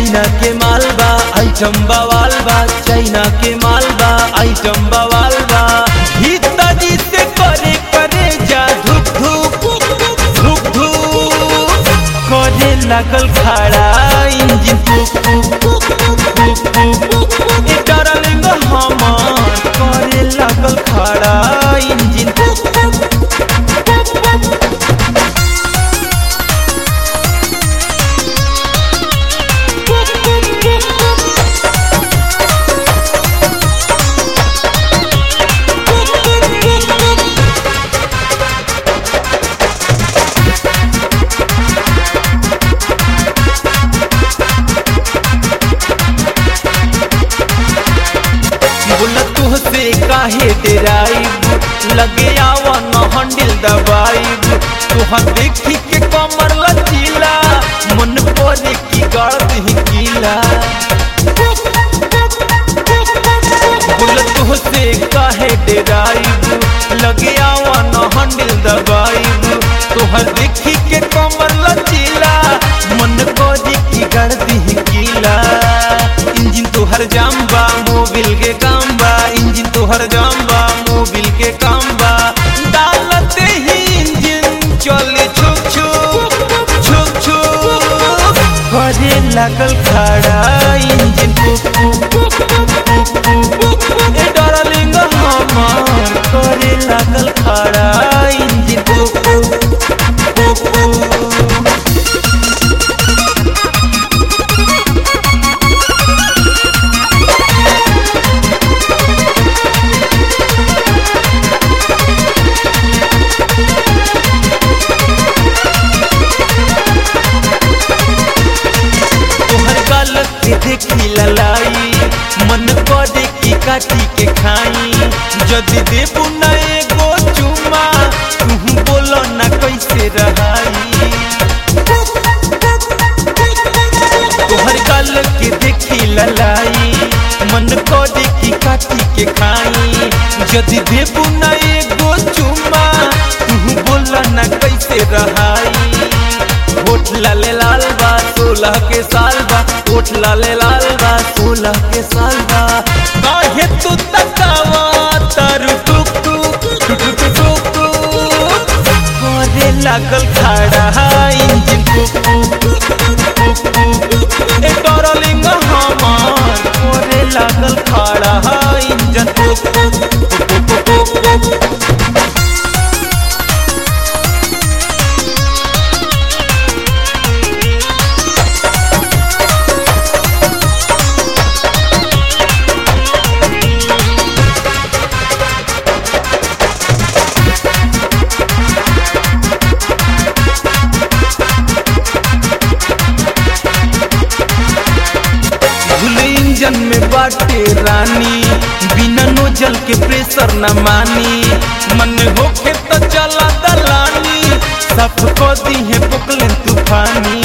China के मालबा item बवाल बा, चाइना के मालबा आइटम बवाल बा। भीतरी से करे करे जा धुक धुक धुक धुक करे लागल खड़ा इंजन फुक फुक फुक फुक। ए डार्लिंग हमार करे लागल खड़ा इंजन फुक फुक। तुहसे काहे डेराइब लगे आवा न हंडिल दबाइब। तुहर देखी के कमर लचीला मन परे की गर्द ही गीला। बोल तुहसे काहे डेराइब लगे आवा न हंडिल दबाइब। तुहर देखी के कमर लचीला मन परे की गर्द ही गीला। इंजन तुहर जाम्बा मोबिल के काम बा, इंजन तुहर जाम्बा मोबिल के काम बा। डालते ही इंजन चले छुक छुक छुक छुक करे लागल खड़ा इंजन फुक फुक फुक फुक। ए डार्लिंग हमार करे लागल खड़ा इंजन फुक फुक फुक फुक। देखी ललाई मन करे की काटी के खाई। जदि देबू न एगो चुमा तुम बोलो न कैसे रहाई। तोहर गाल के देखी ललाई मन करे की काटी के खाई। जदि देबू न एगो चुमा तुम बोलो न कैसे रहाई। होठ लाले लाल बा 16 के साल बा, होठ लाले लाल बा 16 के साल बा। काहे तू तकावा तारू टुक टुक टुक टुक टुक करे लागल खड़ा इंजन फुक फुक फुक फुक। ए डार्लिंग हमार करे लागल खड़ा इंजन फुक फुक फुक फुक। इंजन में बाटे रानी बिना नोजल के प्रेशर न मानी। मन होके तो चला दलानी सब को दी है पुकले तूफानी।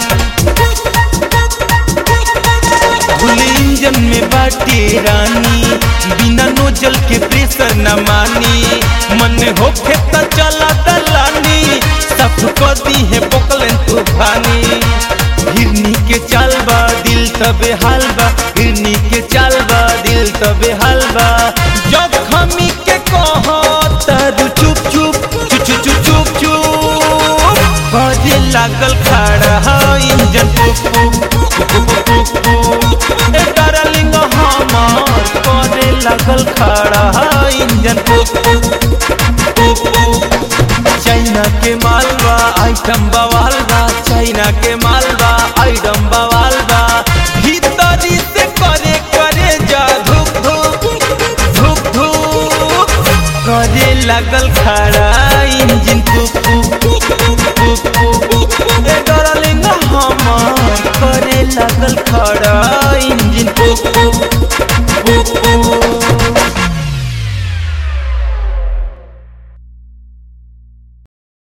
भूले इंजन में बाटे रानी बिना नोजल के प्रेशर न मानी। मन होके तो चला दलानी सब को दी है पुकले तूफानी। हिरनी के चाल बा दिल तबे हाल बा, हिरनी के चाल बा दिल तबे हाल बा। जखमी के कहो तारू चुप चुप चुप चुप चुप चुप बजे लागल खड़ा इंजन फुक फुक फुक फुक। ए डार्लिंग हमार करे लागल खड़ा इंजन फुक फुक फुक। चाइना के मालबा आइटम बवाल बा, चाइना के मालबा आइटम बवाल बा। भीतरी से करे करे जा धुक धुक धुक धुक करे लागल खड़ा इंजन फुक फुक फुक फुक। ए डार्लिंग हमार करे लागल खड़ा इंजन फुक फुक फुक।